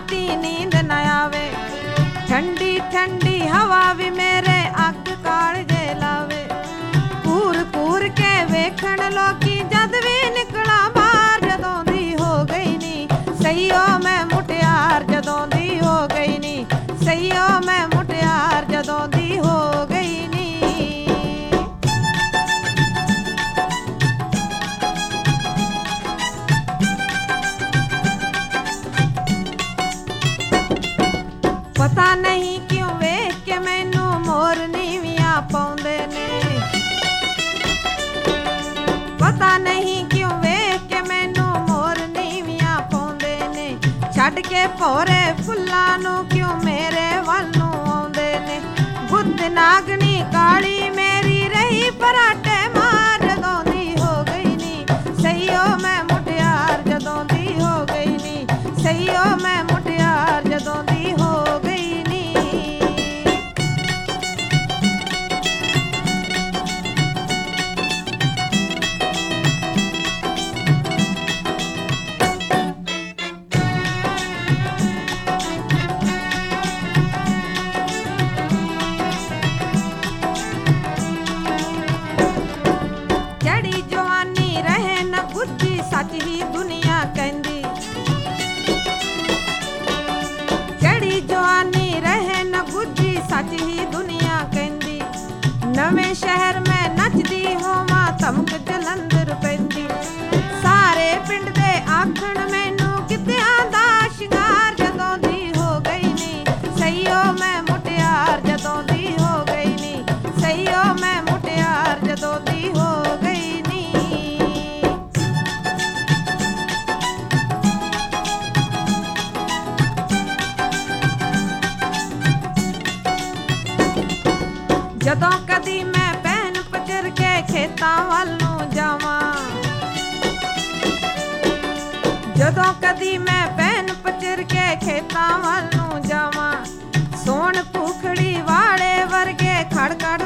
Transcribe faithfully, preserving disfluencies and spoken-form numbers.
राती नींद न आवे, ठंडी ठंडी हवा भी मेरे अग कालजे लावे। कूर कूर के वेखण लोकी जद भी निकला बाहर, जदों दी हो गई नी सईओ मैं मुटियार, जदों दी हो गई नी सईओ मैं मुटियार, जदों दी हो गई नी। पता नहीं क्यों वेख के मैनू मोर नीवियां पाउंदे ने, पता नहीं क्यों वेख के मैनू मोर नीवियां पाउंदे ने। छड्ड के भौरे फुल्लां नू क्यों मेरे वल नू आउंदे ने। बुद्ध नागनी काली मेरी रही पराटे मार, जदों दी हो गई नी सईओ मैं मुटियार, जदों दी हो गई नी सईओ मैं मुटियार, जदों दी हो गई नी। जड़ी जवानी रहे न बुद्धि सच ही दुनिया कहंदी, जड़ी जवानी रहे न बुद्धि सच ही दुनिया कहंदी। नवें शहर में नचदी होवां धमक जलंधर पैंदी, सारे पिंड दे आखण मैनू गिद्धियां दा शिंगार, जदों दी हो गई नी सईओ मैं मुटियार, जदों दी हो गई नी सईओ मैं मुटियार, जदों दी हो गई नी। जदों कदी मैं भैन पचर के खेतां वल नू जावां, जदों कदी मैं भैन पचर के खेतां वल नू जावां। सोन भूखड़ी वाले वर्गे खड़ खड़